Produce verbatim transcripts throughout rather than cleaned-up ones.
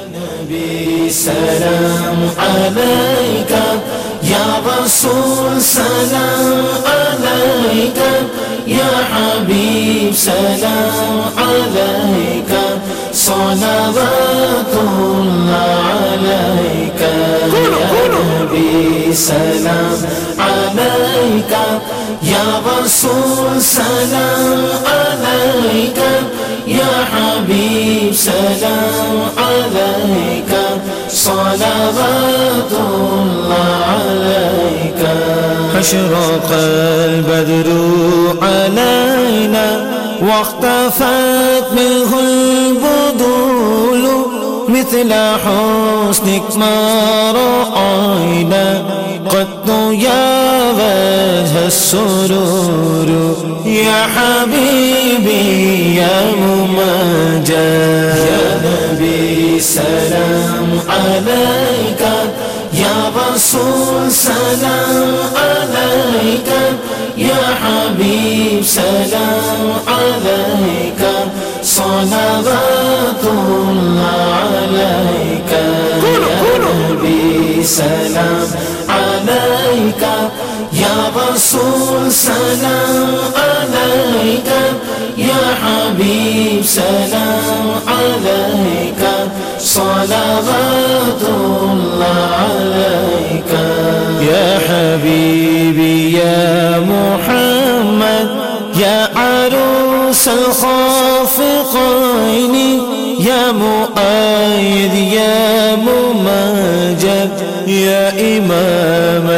नबी सलाम अलैका या रसूल सलाम अलैका या हबीब सलाम अलैका सलावतुल्लाह अलैका या नबी सलाम अलैका या रसूल सलाम अलैका या हबीब सलाम अलैका सलावतुल्लाह अलैका अशरक़ البدر علينا واختفت منه البدول مثل حسنك ما رأينا قط يا وجه السرور يا حبيبي يا ممجد يا نبي سلام عليك يا رسول سلام عليك يا حبيب سلام عليك صلوات الله عليك يا نبي سلام عليك يا رسول سلام عليك يا حبيب سلام عليك صلوات الله عليك يا حبيبي يا محمد يا عروس الخافقين يا مؤيد يا ممجد يا إمام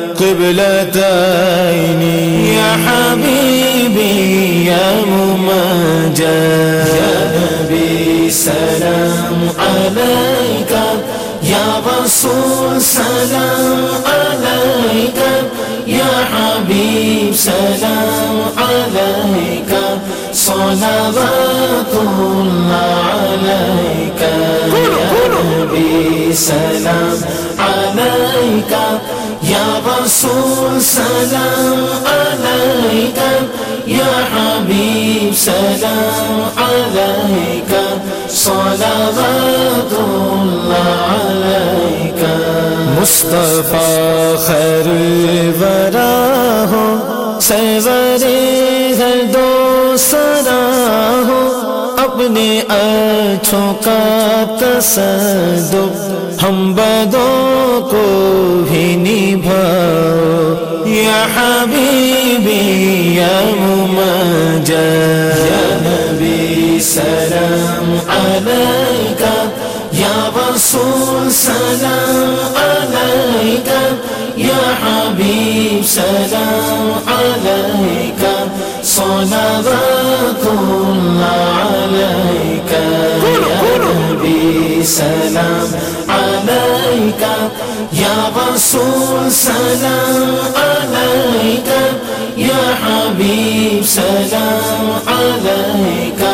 القبلتين يا حبيبي يا ممجد يا نبي سلام عليك يا رسول سلام عليك يا حبيب سلام عليك صلوات الله عليك يا نبي سلام عليك يا رسول سلام عليك يا حبيب سلام عليك صلوات الله عليك مصطفى خير الورى सरवरे हर दो सराहो अपने अच्छों का तसद्दुक़ हम बदों को भी निभाओ या हबीबी या मुमज्जद या नबी सलाम अलैका या रसूल सलाम अलैका या हबीब सलाम अलैका सलावतुल्लाह अलैका या नबी सलाम अलैका या रसूल सलाम अलैका या हबीब सलाम अलैका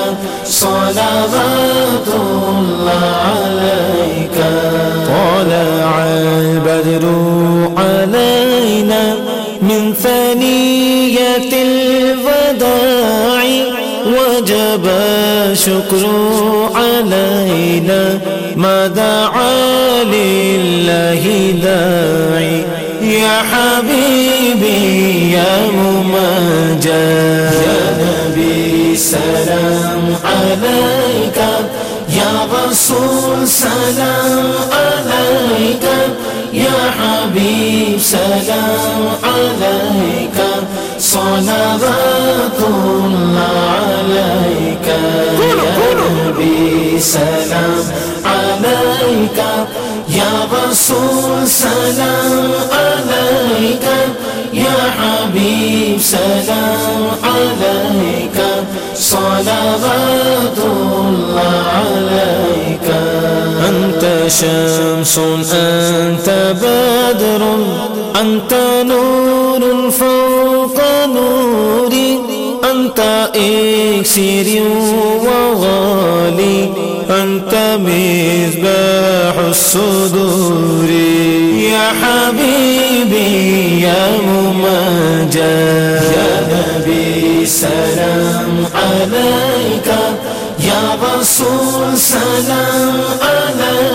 सलावतुल्लाह अलैका طلع البدر علينا من ثنية الوداع وجب الشكر علينا ما دعا لله داعي يا حبيبي يا ممجد يا نبي سلام عليك يا رسول سلام عليك يا حبيب سلام عليك صلوات الله عليك يا نبي سلام عليك يا رسول سلام عليك يا حبيب سلام عليك صلوات الله عليك أنت شمس أنت بدر أنت نور فوق نوري أنت إكسير وغالي أنت مصباح الصدور يا حبيبي يا ممجد يا نبي سلام عليك يا رسول سلام عليك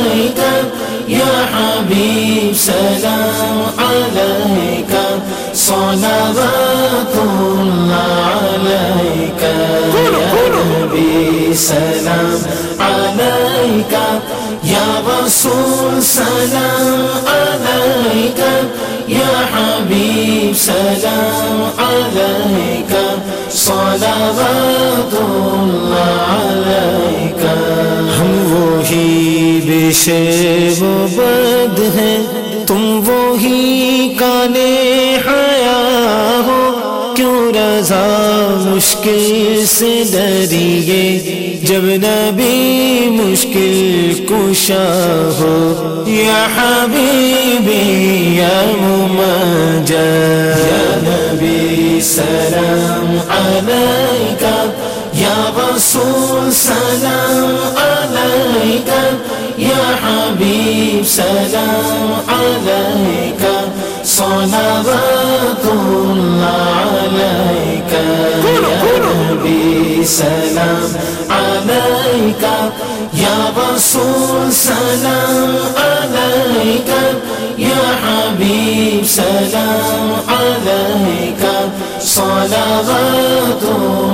सलावतुल्लाह अलैका या नबी सलाम अलैका या रसूल सलाम अलैका या हबीब सलाम अलैका सलावतुल्लाह अलैका। हम वही बेशेब बद हैं, तुम वही काने हया हो, क्यों रज़ा मुश्किल से डरिए जब नबी मुश्किल कुशा हो। या हबीबी या मुमज्जद या नबी सलाम अलैका या रसूल सलाम अलैका या हबीब सलाम अलैका सलावतुल्लाह अलैका या नबी सलाम अलैका या रसूल सलाम अलैका या हबीब सलाम अलैका सलावतुल्लाह